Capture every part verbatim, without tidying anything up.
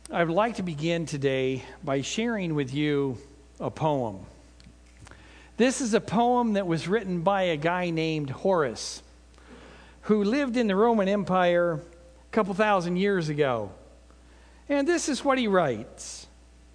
I would like to begin today by sharing with you a poem. This is a poem that was written by a guy named Horace, who lived in the Roman Empire a couple thousand years ago. And this is what he writes.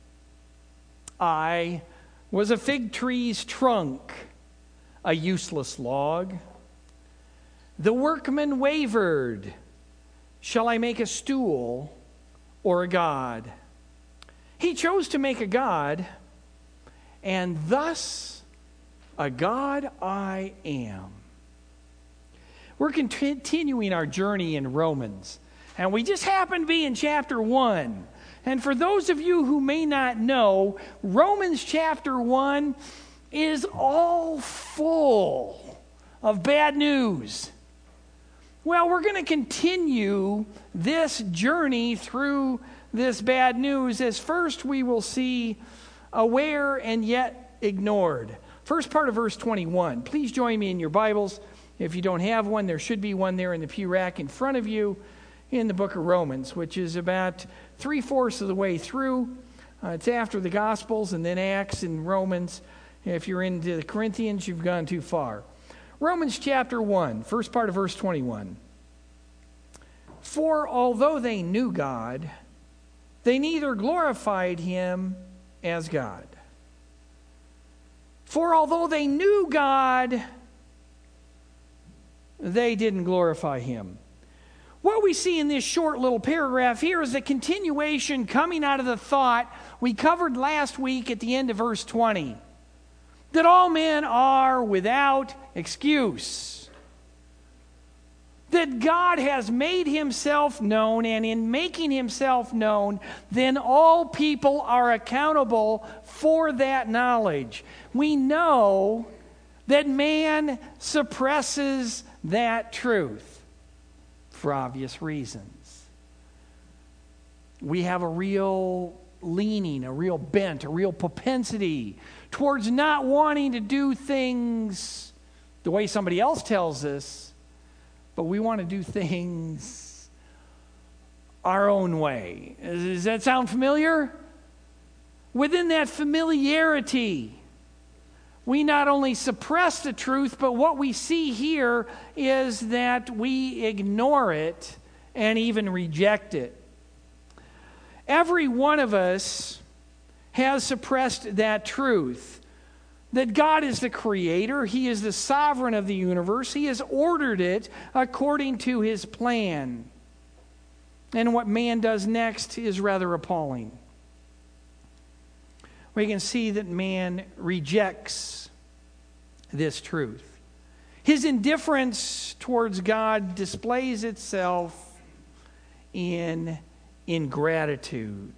I was a fig tree's trunk, a useless log. The workman wavered. Shall I make a stool or a god? He chose to make a god, and thus a god I am. We're continuing our journey in Romans, and we just happen to be in chapter one. And for those of you who may not know, Romans chapter one is all full of bad news. Well, we're going to continue this journey through this bad news as first we will see aware and yet ignored. First part of verse twenty-one. Please join me in your Bibles. If you don't have one, there should be one there in the pew rack in front of you in the book of Romans, which is about three-fourths of the way through. Uh, it's after the Gospels and then Acts and Romans. If you're into the Corinthians, you've gone too far. Romans chapter one, first part of verse twenty-one. For although they knew God, they neither glorified him as God. For although they knew God, they didn't glorify him. What we see in this short little paragraph here is a continuation coming out of the thought we covered last week at the end of verse twenty. That all men are without excuse. That God has made himself known, and in making himself known, then all people are accountable for that knowledge. We know that man suppresses that truth for obvious reasons. We have a real leaning, a real bent, a real propensity towards not wanting to do things the way somebody else tells us, but we want to do things our own way. Does that sound familiar? Within that familiarity, we not only suppress the truth, but what we see here is that we ignore it and even reject it. Every one of us has suppressed that truth, that God is the creator, he is the sovereign of the universe, he has ordered it according to his plan. And what man does next is rather appalling. We can see that man rejects this truth. His indifference towards God displays itself in ingratitude.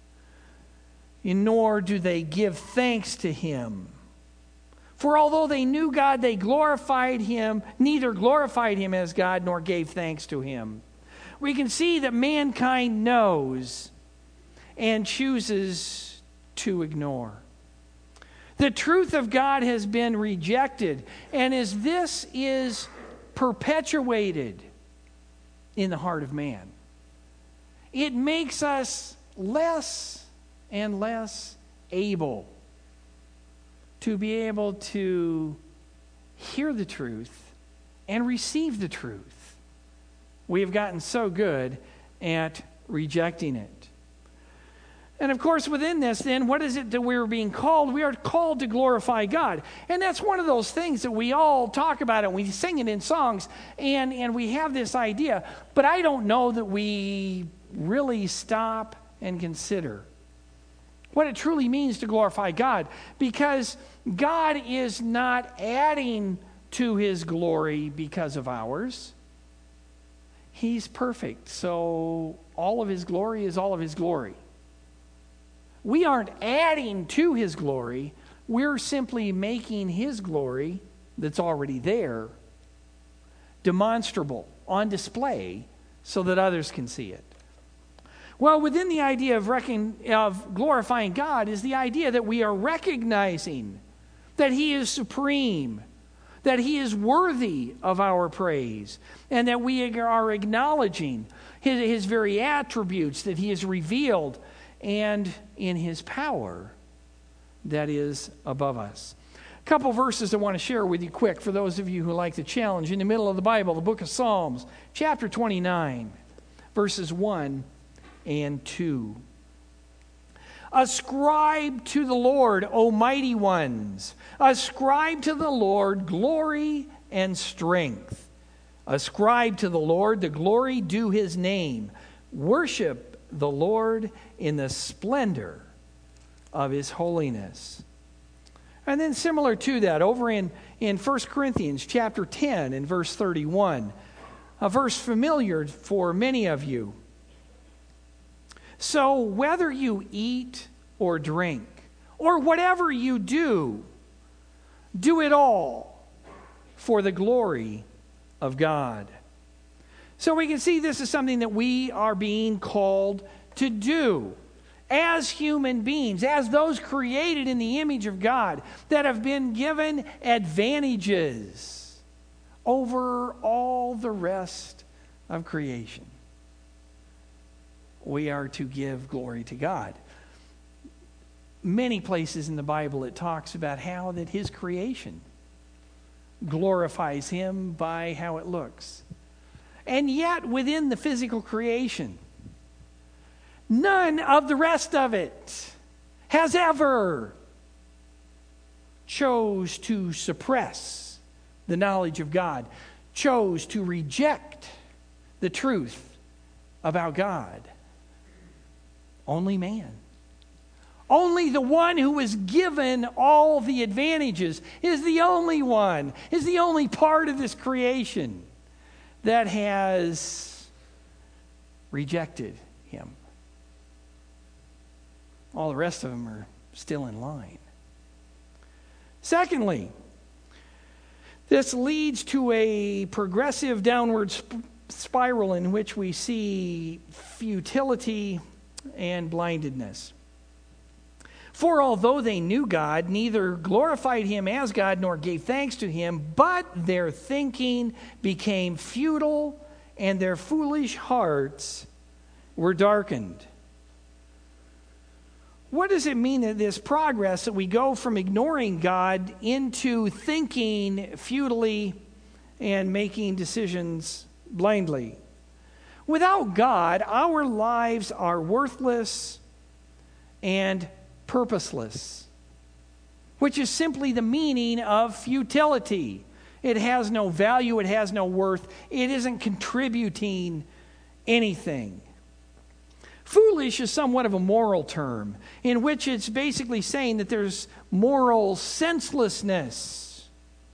Nor do they give thanks to him. For although they knew God, they glorified him, neither glorified him as God nor gave thanks to him. We can see that mankind knows and chooses to ignore. The truth of God has been rejected, and as this is perpetuated in the heart of man, it makes us less and less able to be able to hear the truth and receive the truth. We have gotten so good at rejecting it. And of course, within this, then, what is it that we're being called? We are called to glorify God. And that's one of those things that we all talk about it. We sing it in songs, and, and we have this idea. But I don't know that we really stop and consider what it truly means to glorify God, because God is not adding to his glory because of ours. He's perfect, so all of his glory is all of his glory. We aren't adding to his glory. We're simply making his glory that's already there demonstrable, on display, so that others can see it. Well, within the idea of, reckon, of glorifying God is the idea that we are recognizing that he is supreme, that he is worthy of our praise, and that we are acknowledging his, his very attributes that he has revealed, and in his power that is above us. A couple verses I want to share with you quick for those of you who like the challenge. In the middle of the Bible, the book of Psalms, chapter twenty-nine, verses one and two. Ascribe to the Lord, O mighty ones. Ascribe to the Lord glory and strength. Ascribe to the Lord the glory due his name. Worship the Lord in the splendor of his holiness. And then similar to that, over in, in First Corinthians chapter ten and verse thirty-one, a verse familiar for many of you. So whether you eat or drink, or whatever you do, do it all for the glory of God. So we can see this is something that we are being called to do as human beings, as those created in the image of God, that have been given advantages over all the rest of creation. We are to give glory to God. Many places in the Bible it talks about how that his creation glorifies him by how it looks. And yet within the physical creation, none of the rest of it has ever chose to suppress the knowledge of God, chose to reject the truth about God. Only man. Only the one who was given all the advantages is the only one, is the only part of this creation that has rejected him. All the rest of them are still in line. Secondly, this leads to a progressive downward sp- spiral in which we see futility and blindedness. For although they knew God, neither glorified him as God nor gave thanks to him, but their thinking became futile and their foolish hearts were darkened. What does it mean that this progress, that we go from ignoring God into thinking futilely and making decisions blindly? Without God, our lives are worthless and purposeless, which is simply the meaning of futility. It has no value, it has no worth, it isn't contributing anything. Foolish is somewhat of a moral term, in which it's basically saying that there's moral senselessness.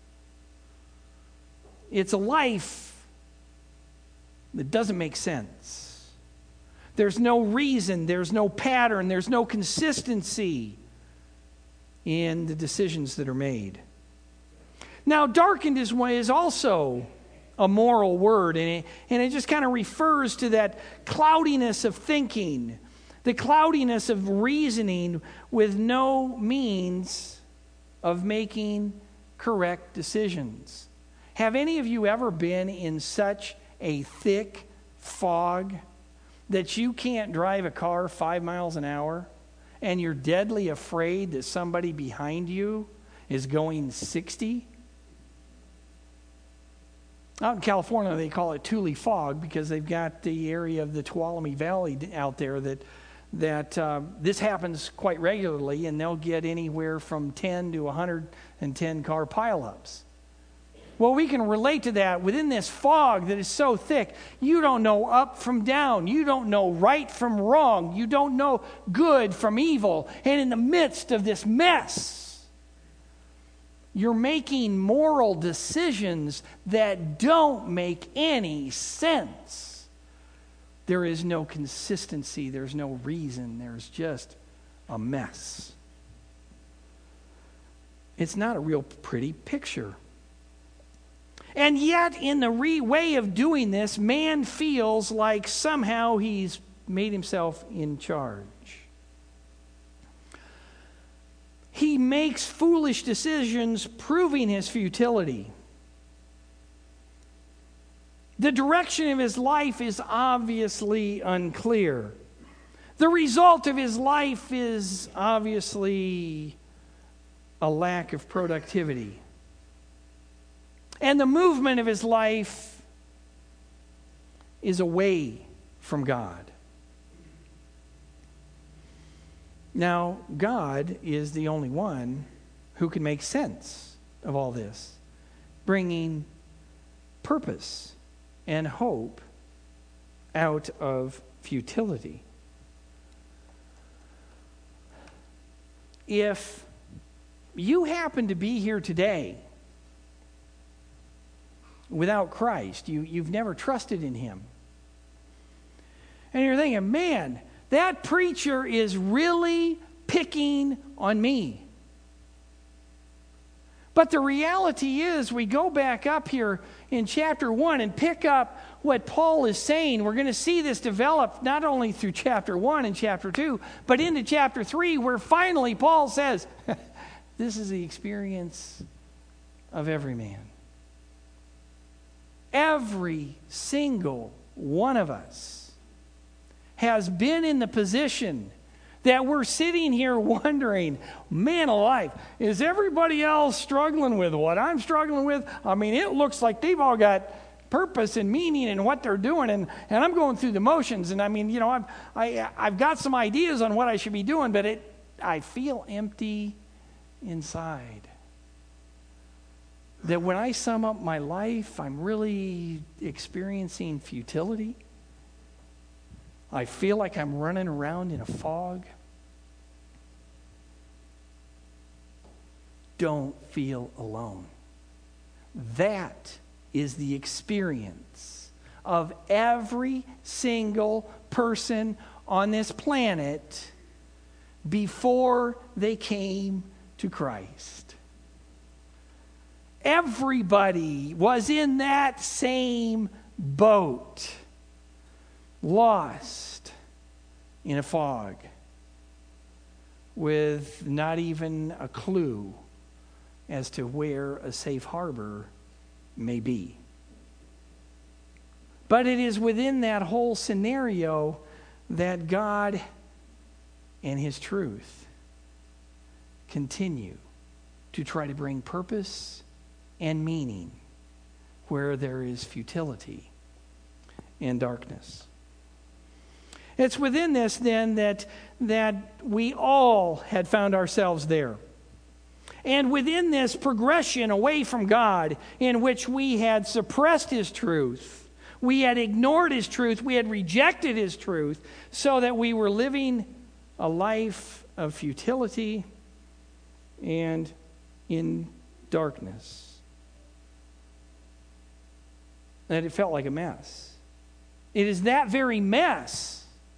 It's a life that doesn't make sense. There's no reason, there's no pattern, there's no consistency in the decisions that are made. Now, darkened is, is also a moral word, and it, and it just kind of refers to that cloudiness of thinking, the cloudiness of reasoning with no means of making correct decisions. Have any of you ever been in such a thick fog that you can't drive a car five miles an hour and you're deadly afraid that somebody behind you is going sixty? Out in California, they call it Tule fog because they've got the area of the Tuolumne Valley out there that that uh, this happens quite regularly, and they'll get anywhere from ten to one hundred ten car pileups. Well, we can relate to that within this fog that is so thick. You don't know up from down. You don't know right from wrong. You don't know good from evil. And in the midst of this mess, you're making moral decisions that don't make any sense. There is no consistency. There's no reason. There's just a mess. It's not a real pretty picture. And yet, in the re- way of doing this, man feels like somehow he's made himself in charge. He makes foolish decisions, proving his futility. The direction of his life is obviously unclear. The result of his life is obviously a lack of productivity. And the movement of his life is away from God. Now, God is the only one who can make sense of all this, bringing purpose and hope out of futility. If you happen to be here today without Christ, you, you've never trusted in him, and you're thinking, man, that preacher is really picking on me. But the reality is, we go back up here in chapter one and pick up what Paul is saying. We're going to see this develop not only through chapter one and chapter two, but into chapter three, where finally Paul says, this is the experience of every man. Every single one of us has been in the position that we're sitting here wondering, man alive, is everybody else struggling with what I'm struggling with? I mean, it looks like they've all got purpose and meaning in what they're doing, and, and I'm going through the motions, and I mean, you know, I've, I, I've got some ideas on what I should be doing, but it, I feel empty inside. That when I sum up my life, I'm really experiencing futility. I feel like I'm running around in a fog. Don't feel alone. That is the experience of every single person on this planet before they came to Christ. Everybody was in that same boat. Lost in a fog with not even a clue as to where a safe harbor may be. But it is within that whole scenario that God and his truth continue to try to bring purpose and meaning where there is futility and darkness. It's within this, then, that, that we all had found ourselves there. And within this progression away from God, in which we had suppressed his truth, we had ignored his truth, we had rejected his truth, so that we were living a life of futility and in darkness. That it felt like a mess. It is that very mess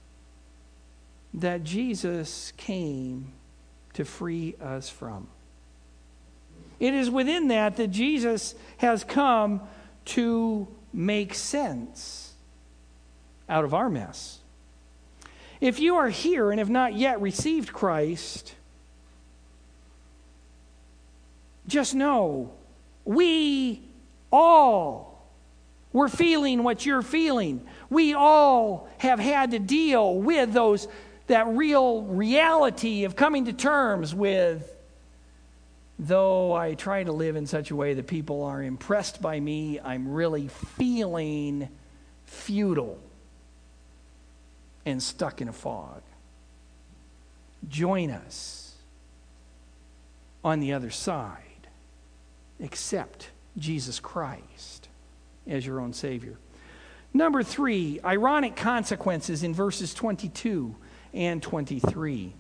that Jesus came to free us from. It is within that that Jesus has come to make sense out of our mess. If you are here and have not yet received Christ, just know we all were feeling what you're feeling. We all have had to deal with those that real reality of coming to terms with, though I try to live in such a way that people are impressed by me, I'm really feeling futile and stuck in a fog. Join us on the other side. Accept Jesus Christ as your own Savior. Number three, ironic consequences in verses twenty-two and twenty-three.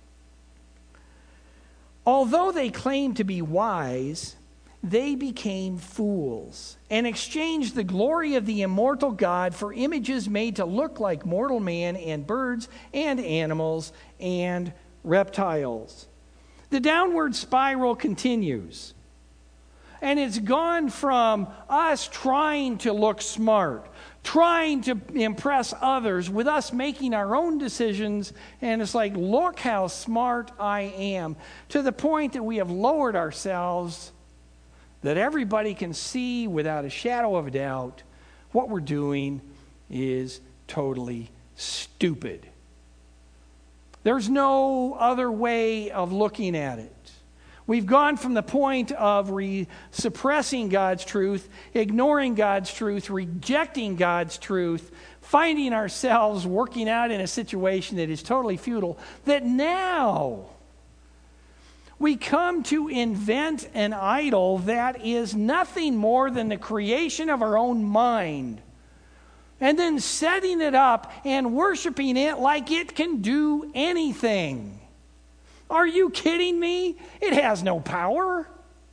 Although they claimed to be wise, they became fools and exchanged the glory of the immortal God for images made to look like mortal man and birds and animals and reptiles. The downward spiral continues. And it's gone from us trying to look smart, trying to impress others, with us making our own decisions, and it's like, look how smart I am, to the point that we have lowered ourselves that everybody can see without a shadow of a doubt what we're doing is totally stupid. There's no other way of looking at it. We've gone from the point of re- suppressing God's truth, ignoring God's truth, rejecting God's truth, finding ourselves working out in a situation that is totally futile, that now we come to invent an idol that is nothing more than the creation of our own mind, and then setting it up and worshiping it like it can do anything. Are you kidding me? It has no power.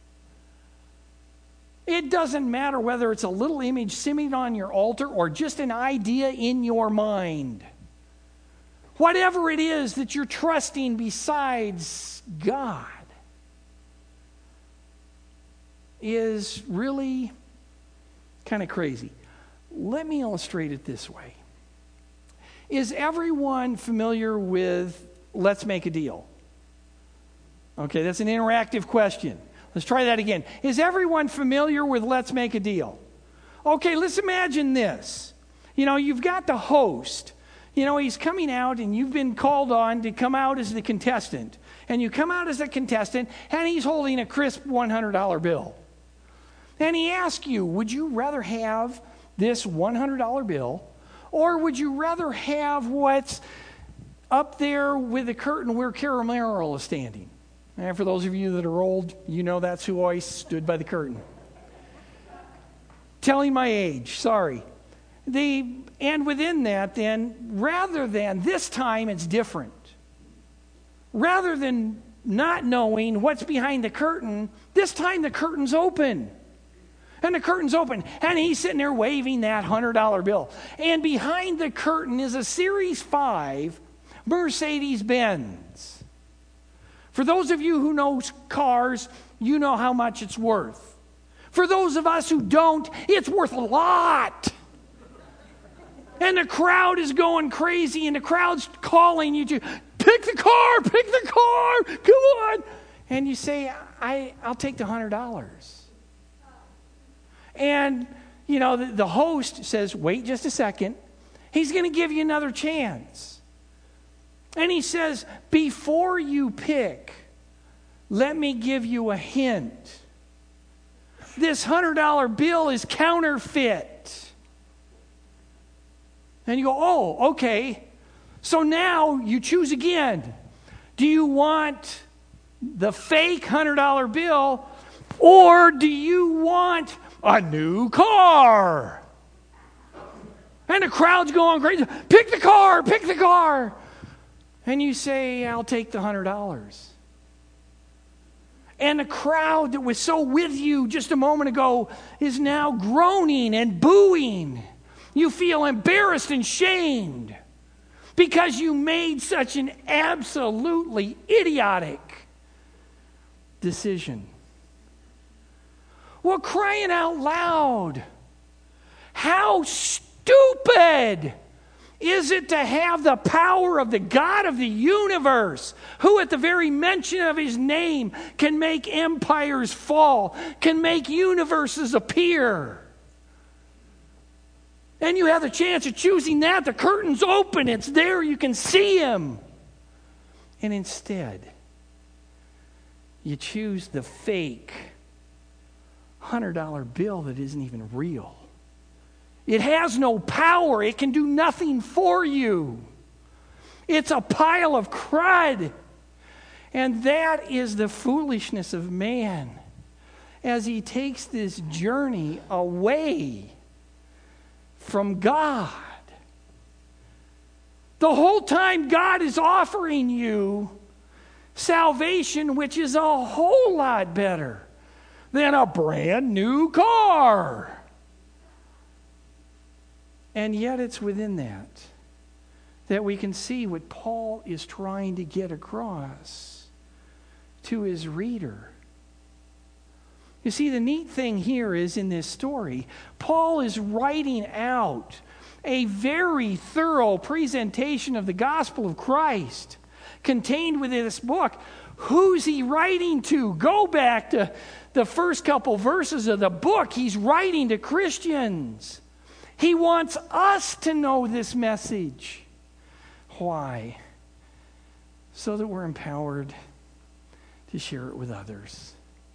It doesn't matter whether it's a little image sitting on your altar or just an idea in your mind. Whatever it is that you're trusting besides God is really kind of crazy. Let me illustrate it this way. Is everyone familiar with Let's Make a Deal? Okay, that's an interactive question. Let's try that again. Is everyone familiar with Let's Make a Deal? Okay, let's imagine this. You know, you've got the host. You know, he's coming out and you've been called on to come out as the contestant. And you come out as a contestant and he's holding a crisp one hundred dollar bill. And he asks you, would you rather have this one hundred dollar bill, or would you rather have what's up there with the curtain where Carol Merrill is standing? And for those of you that are old, you know that's who always stood by the curtain. Telling my age, sorry. The, and within that, then, rather than, this time it's different. Rather than not knowing what's behind the curtain, this time the curtain's open. And the curtain's open, and he's sitting there waving that one hundred dollar bill. And behind the curtain is a Series five Mercedes-Benz. For those of you who know cars, you know how much it's worth. For those of us who don't, it's worth a lot. And the crowd is going crazy, and the crowd's calling you to, pick the car, pick the car, come on. And you say, I, I'll take the one hundred dollars. And, you know, the, the host says, wait just a second. He's going to give you another chance. And he says, before you pick, let me give you a hint. This one hundred dollar bill is counterfeit. And you go, oh, okay. So now you choose again. Do you want the fake one hundred dollar bill, or do you want a new car? And the crowd's going crazy. Pick the car, pick the car. And you say, I'll take the one hundred dollars. And the crowd that was so with you just a moment ago is now groaning and booing. You feel embarrassed and shamed because you made such an absolutely idiotic decision. Well, crying out loud, how stupid is it to have the power of the God of the universe, who at the very mention of his name can make empires fall, can make universes appear. And you have the chance of choosing that. The curtain's open. It's there. You can see him. And instead, you choose the fake one hundred dollar bill that isn't even real. It has no power. It can do nothing for you. It's a pile of crud. And that is the foolishness of man as he takes this journey away from God. The whole time God is offering you salvation, which is a whole lot better than a brand new car. And yet it's within that that we can see what Paul is trying to get across to his reader. You see, the neat thing here is in this story, Paul is writing out a very thorough presentation of the gospel of Christ contained within this book. Who's he writing to? Go back to the first couple verses of the book. He's writing to Christians. He wants us to know this message. Why? So that we're empowered to share it with others.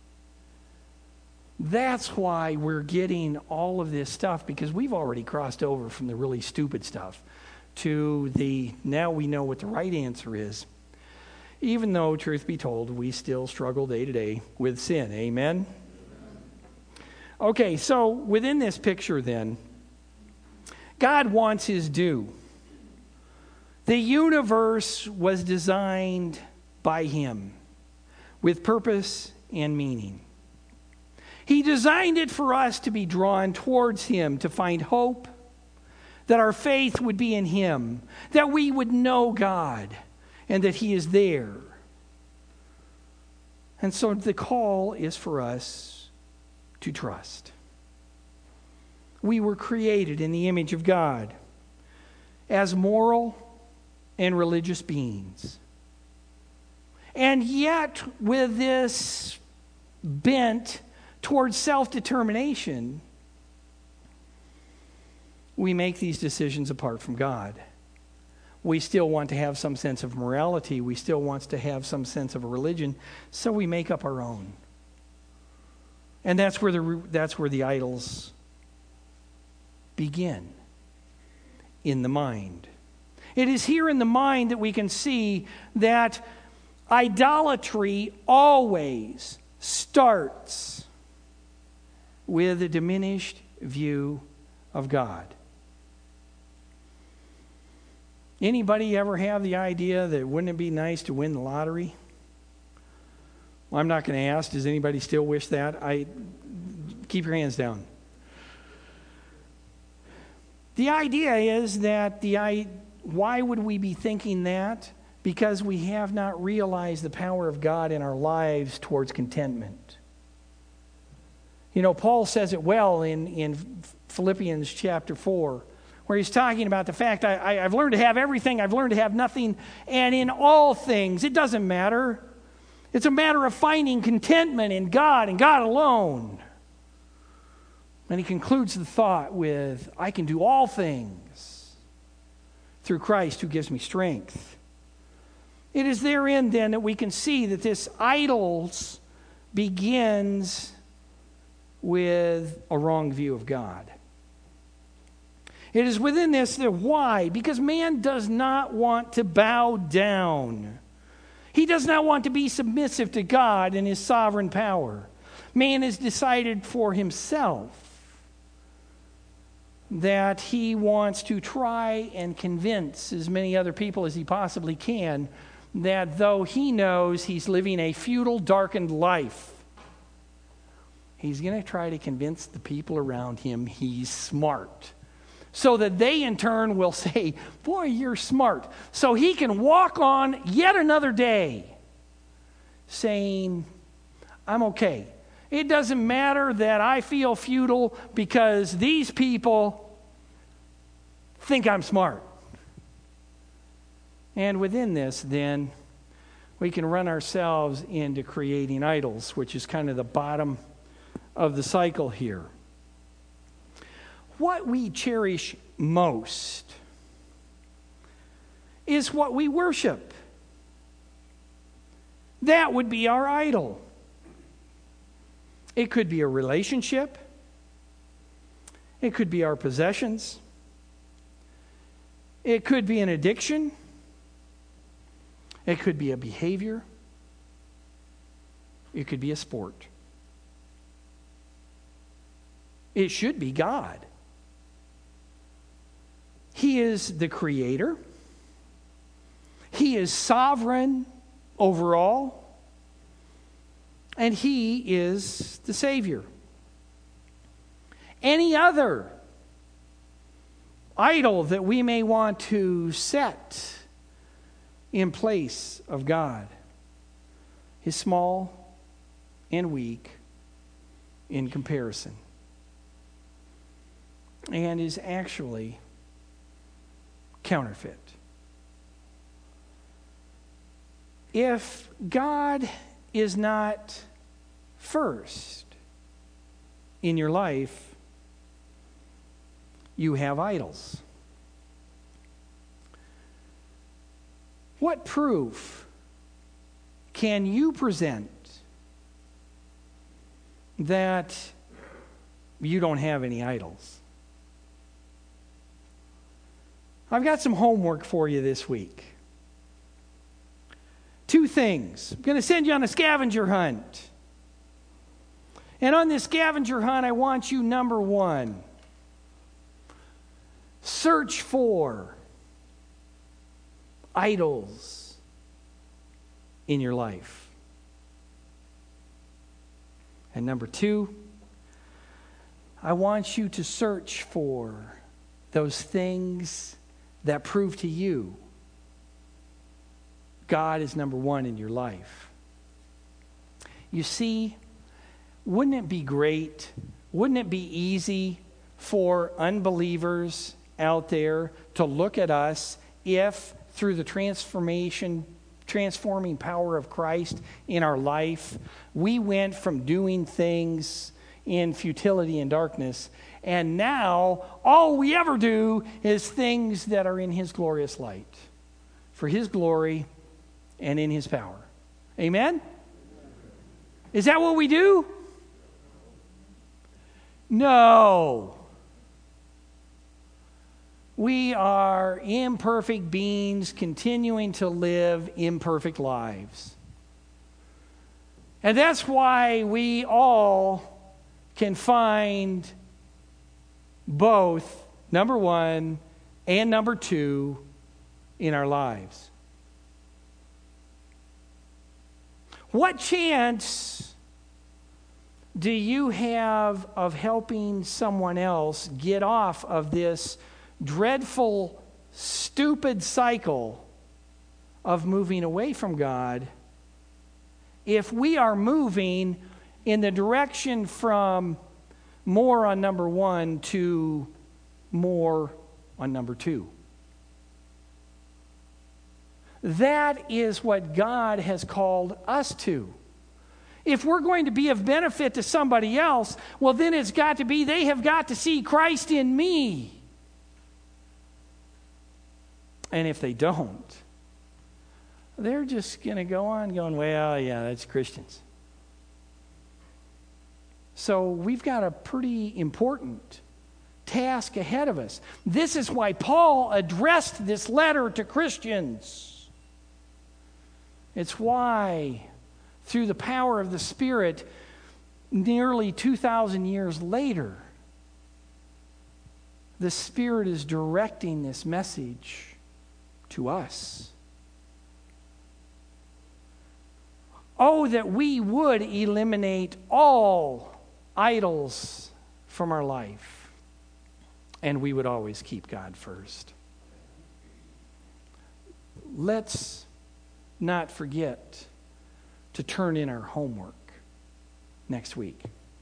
That's why we're getting all of this stuff, because we've already crossed over from the really stupid stuff to the now we know what the right answer is. Even though, truth be told, we still struggle day to day with sin. Amen? Okay, so within this picture then, God wants his due. The universe was designed by him with purpose and meaning. He designed it for us to be drawn towards him, to find hope, that our faith would be in him, that we would know God, and that he is there. And so the call is for us to trust. We were created in the image of God as moral and religious beings. And yet, with this bent towards self-determination, we make these decisions apart from God. We still want to have some sense of morality. We still want to have some sense of a religion, so we make up our own. And that's where the that's where the idols begin, in the mind. It is here in the mind that we can see that idolatry always starts with a diminished view of God. Anybody ever have the idea that wouldn't it be nice to win the lottery? Well, I'm not going to ask. Does anybody still wish that? I keep your hands down. The idea is that the I, why would we be thinking that? Because we have not realized the power of God in our lives towards contentment. You know, Paul says it well in, in Philippians chapter four, where he's talking about the fact, I, I, I've learned to have everything, I've learned to have nothing, and in all things, it doesn't matter. It's a matter of finding contentment in God and God alone. And he concludes the thought with, I can do all things through Christ who gives me strength. It is therein then that we can see that this idols begins with a wrong view of God. It is within this that why? Because man does not want to bow down. He does not want to be submissive to God and his sovereign power. Man has decided for himself that he wants to try and convince as many other people as he possibly can that though he knows he's living a futile, darkened life, he's going to try to convince the people around him he's smart. So that they in turn will say, boy, you're smart. So he can walk on yet another day saying, I'm okay. It doesn't matter that I feel futile because these people think I'm smart. And within this, then, we can run ourselves into creating idols, which is kind of the bottom of the cycle here. What we cherish most is what we worship. That would be our idol. It could be a relationship. It could be our possessions. It could be an addiction. It could be a behavior. It could be a sport. It should be God. He is the creator. He is sovereign over all. And he is the Savior. Any other idol that we may want to set in place of God is small and weak in comparison, and is actually counterfeit. If God is not first in your life, you have idols. What proof can you present that you don't have any idols? I've got some homework for you this week. Two things. I'm going to send you on a scavenger hunt. And on this scavenger hunt, I want you, number one, search for idols in your life. And number two, I want you to search for those things that prove to you God is number one in your life. You see, wouldn't it be great, wouldn't it be easy for unbelievers out there to look at us if through the transformation, transforming power of Christ in our life, we went from doing things in futility and darkness, and now all we ever do is things that are in His glorious light, for His glory and in His power. Amen? Is that what we do? No. We are imperfect beings continuing to live imperfect lives. And that's why we all can find both number one and number two in our lives. What chance do you have of helping someone else get off of this dreadful, stupid cycle of moving away from God if we are moving in the direction from more on number one to more on number two? That is what God has called us to. If we're going to be of benefit to somebody else, well, then it's got to be they have got to see Christ in me. And if they don't, they're just going to go on going, well, yeah, that's Christians. So we've got a pretty important task ahead of us. This is why Paul addressed this letter to Christians. It's why, through the power of the Spirit, nearly two thousand years later, the Spirit is directing this message to us. Oh, that we would eliminate all idols from our life, and we would always keep God first. Let's not forget to turn in our homework next week.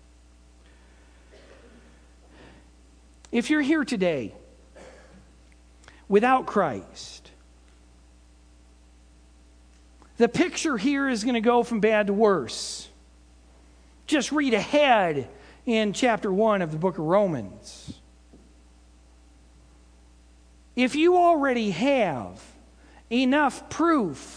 If you're here today without Christ, the picture here is going to go from bad to worse. Just read ahead in chapter one of the book of Romans. If you already have enough proof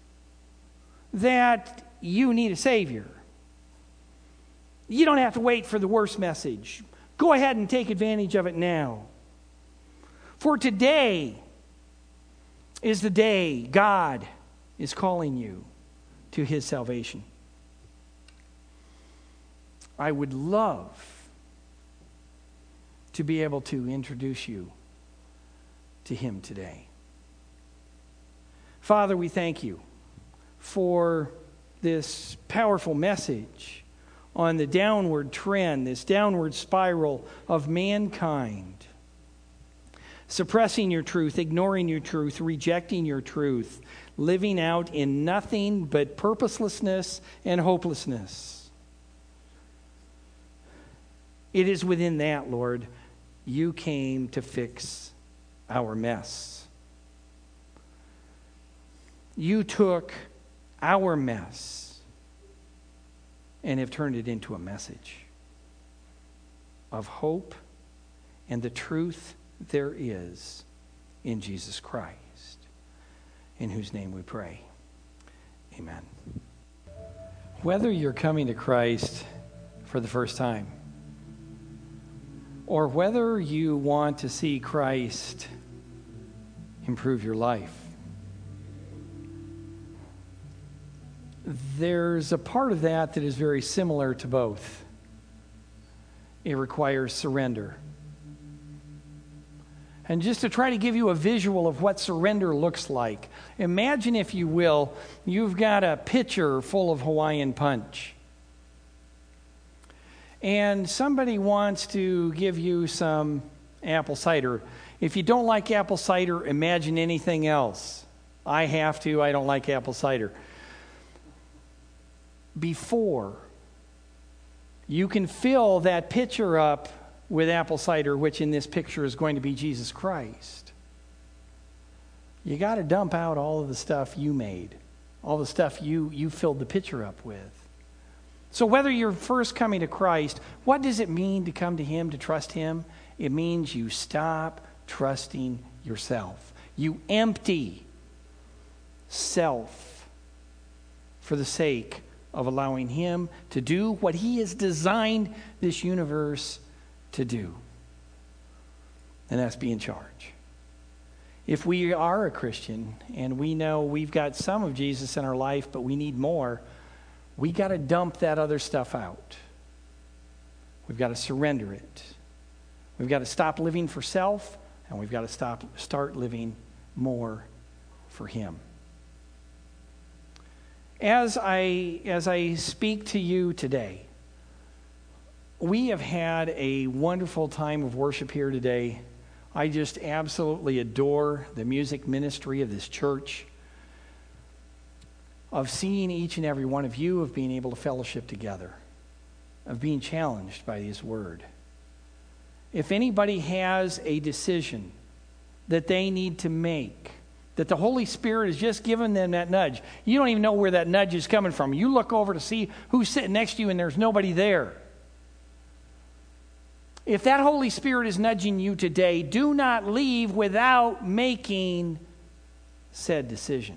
that you need a Savior, you don't have to wait for the worst message. Go ahead and take advantage of it now. For today is the day God is calling you to His salvation. I would love to be able to introduce you to Him today. Father, we thank you for this powerful message on the downward trend, this downward spiral of mankind. Suppressing your truth, ignoring your truth, rejecting your truth, living out in nothing but purposelessness and hopelessness. It is within that, Lord, you came to fix our mess. You took our mess and have turned it into a message of hope and the truth there is in Jesus Christ, in whose name we pray. Amen. Whether you're coming to Christ for the first time, or whether you want to see Christ improve your life, there's a part of that that is very similar to both. It requires surrender. And just to try to give you a visual of what surrender looks like, imagine, if you will, you've got a pitcher full of Hawaiian Punch. And somebody wants to give you some apple cider. If you don't like apple cider, imagine anything else. I have to. I don't like apple cider. Before you can fill that pitcher up with apple cider, which in this picture is going to be Jesus Christ, you got to dump out all of the stuff you made, all the stuff you, you filled the pitcher up with. So whether you're first coming to Christ, what does it mean to come to Him, to trust Him? It means you stop trusting yourself. You empty self for the sake of allowing Him to do what He has designed this universe to do. And that's be in charge. If we are a Christian and we know we've got some of Jesus in our life, but we need more, we got to dump that other stuff out. We've got to surrender it. We've got to stop living for self, and we've got to stop, start living more for Him. As I, as I speak to you today, we have had a wonderful time of worship here today. I just absolutely adore the music ministry of this church, of seeing each and every one of you, of being able to fellowship together, of being challenged by His Word. If anybody has a decision that they need to make, that the Holy Spirit has just given them that nudge, you don't even know where that nudge is coming from. You look over to see who's sitting next to you and there's nobody there. If that Holy Spirit is nudging you today, do not leave without making said decision.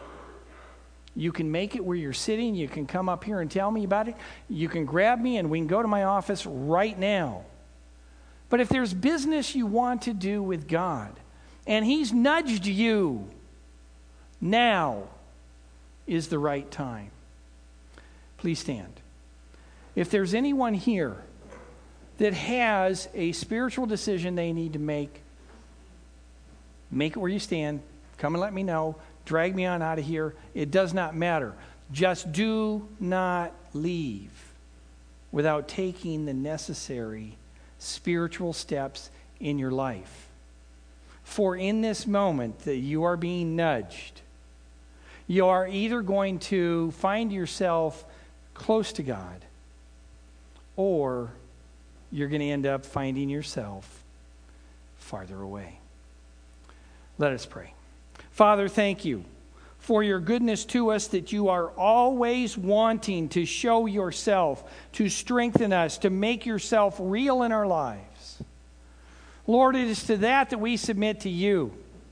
You can make it where you're sitting. You can come up here and tell me about it. You can grab me and we can go to my office right now. But if there's business you want to do with God and He's nudged you, now is the right time. Please stand. If there's anyone here that has a spiritual decision they need to make, make it where you stand. Come and let me know. Drag me on out of here. It does not matter. Just do not leave without taking the necessary spiritual steps in your life. For in this moment that you are being nudged, you are either going to find yourself close to God, or you're going to end up finding yourself farther away. Let us pray. Father, thank you for your goodness to us, that you are always wanting to show yourself, to strengthen us, to make yourself real in our lives. Lord, it is to that that we submit to you.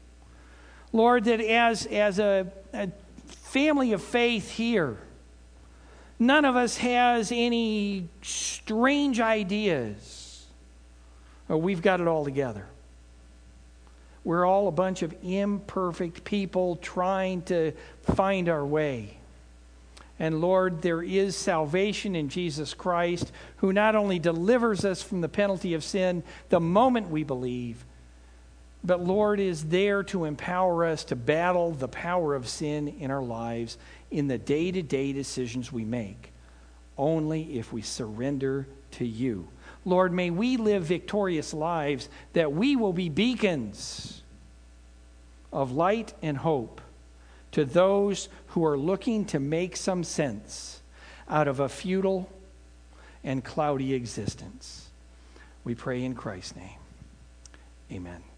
Lord, that as, as a, a family of faith here, none of us has any strange ideas. Oh, we've got it all together. We're all a bunch of imperfect people trying to find our way. And Lord, there is salvation in Jesus Christ, who not only delivers us from the penalty of sin the moment we believe, but Lord is there to empower us to battle the power of sin in our lives in the day-to-day decisions we make, only if we surrender to you. Lord, may we live victorious lives, that we will be beacons of light and hope to those who are looking to make some sense out of a futile and cloudy existence. We pray in Christ's name. Amen.